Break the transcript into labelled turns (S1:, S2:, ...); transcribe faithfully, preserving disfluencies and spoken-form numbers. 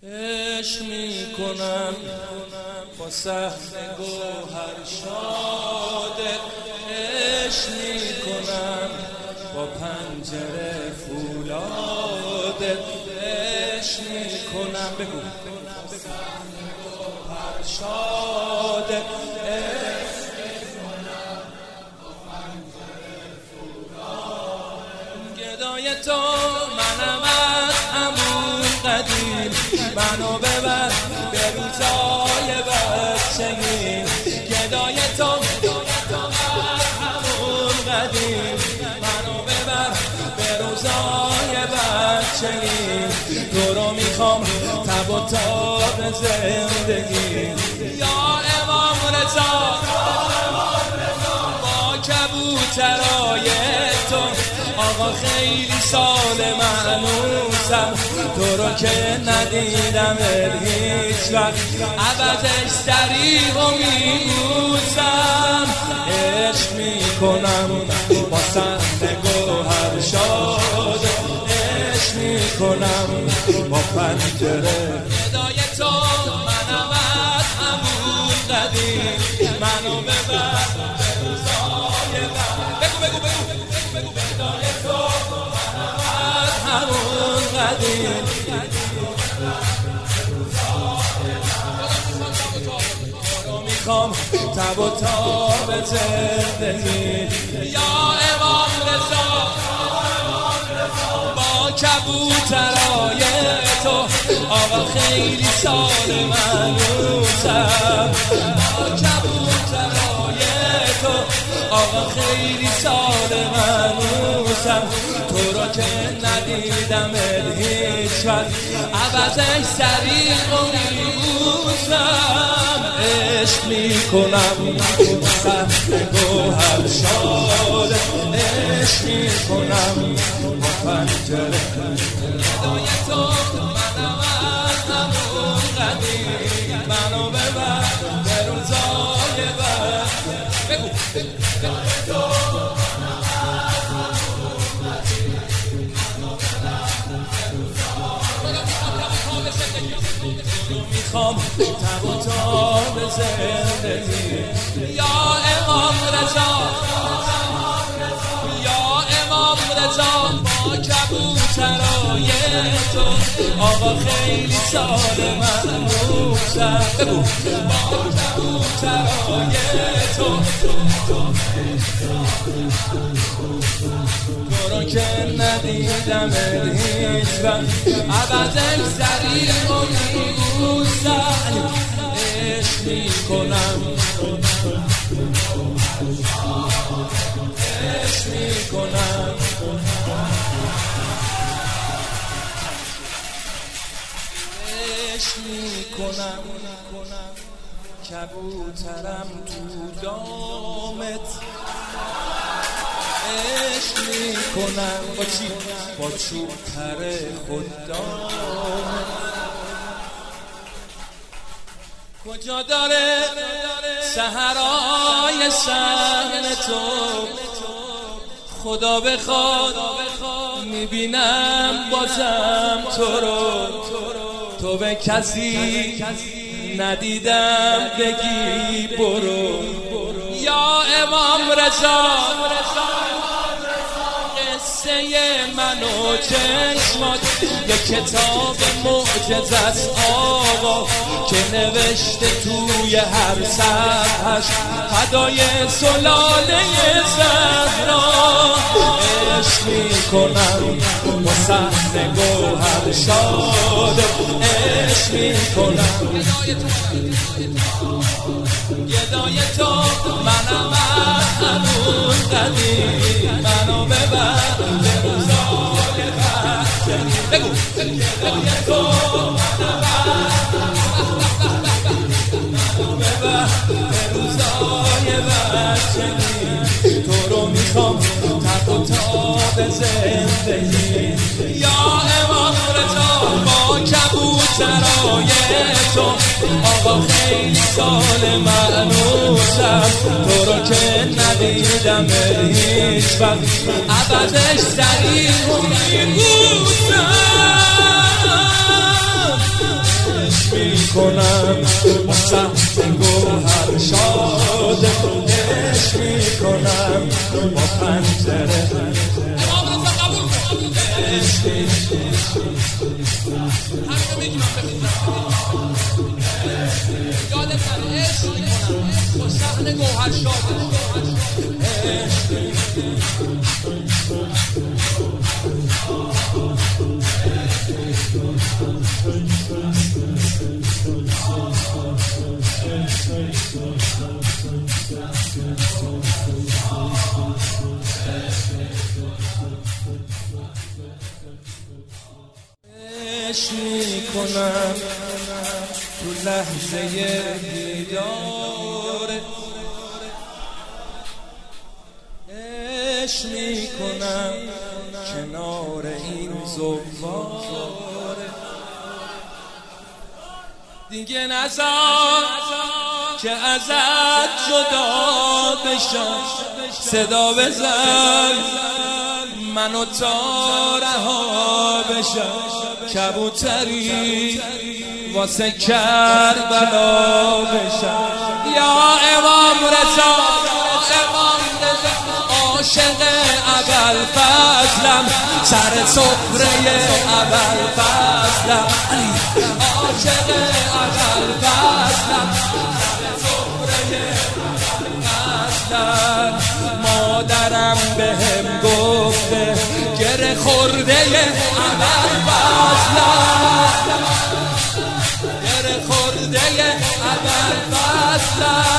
S1: عشق میکنم با صحن گوهر شاده، عشق میکنم با پنجره فولاده، عشق میکنم بگو با صحن گوهر شاده، عشق میکنم با پنجره فولاده. گدای تو منم از همون قدیم، منو ببر به روزای بچگی. گدای تو از همون قدیم، منو ببر به روزای بچگی. تو رو میخوام تب و تاب زندگی. یا امام رضا با کبوترای تو، آقا خیلی سال منوسم، تو رو که ندیدم هیچ وقت، عوضش سریع و میبوسم. عشق میکنم با صحن گوهر شاده، عشق میکنم با پنجره. گدای تو منم از همون قدیم، منو ببر به روزای بگو بگو بگو بگو گدای تو منم از همون قدیم. تو میخوام تب و تاب زندگی. یا امام رضا با کبوترای تو، آقا خیلی سال منوسم. با کبوترای تو، آقا خیلی سال منوسم، تو رو که ندیدم هیچ وقت، عوضش سریع و میبوسم. عشق میکنم با صحن گوهر شاده، عشق میکنم با پنجره. گدای تو منم از همون قدیم، منو ببر به روزای بچگی. بگو گدای تو منم از همون قدیم، منو ببر به روزای بچگی. میخوام تب و تاب زندگی. یا امام رضا یا امام رضا با کبوترای تو، آقا خیلی سال منوسم. بگو با کبوترای تو، تو رو که ندیدم هیچ وقت، عوضش سریع و میبوسم. عشق میکنم عشق میکنم عشق میکنم کبوترم تو دامت. عشق میکنم با چی؟ با چوب پر خوددامت. کجا داره سحرای صحن تو، خدا بخواد میبینم بازم تو رو. تو به کسی ندیدم بگی برو. یا امام رضا قصه من و چشمات یک کتاب معجزه است آقا، که نوشته توی هر صفحش فدای سلاله زهرا. عشق میکنم با صحن گوهر شاده، عشق میکنم گدای تو منم از همون قدیم، منو ببر به روزای بچگی. بگو گدای تو منم منو ببر به روزای بچگی. تو رو میخوام تب و تاب زندگی. یا امام رضا با کبوترای تو، آقا خیلی سال منوسم، تو رو که ندیدم هیچ وقت، عوضش سریع و میبوسم. میکنم با سهم گوهر شاد عشق میکنم با پنجره عشق
S2: یادت نره عشق میکنم با صحن گوهر شاد
S1: عشق میکنم تو لحظه دیدار عشق میکنم کنار این زوار دیگه نذار که ازت جدا بشم صدا بزن منو تا رها بشم کبوتری واسه کربلا بشم یا امام رضا امام رضا عاشق ابوالفضلم سر سفره ابوالفضلم عاشق ابوالفضلم سر سفره ابوالفضلم مادرم بهم گفته گره خورده ابوالفضلم گره خورده ابوالفضلم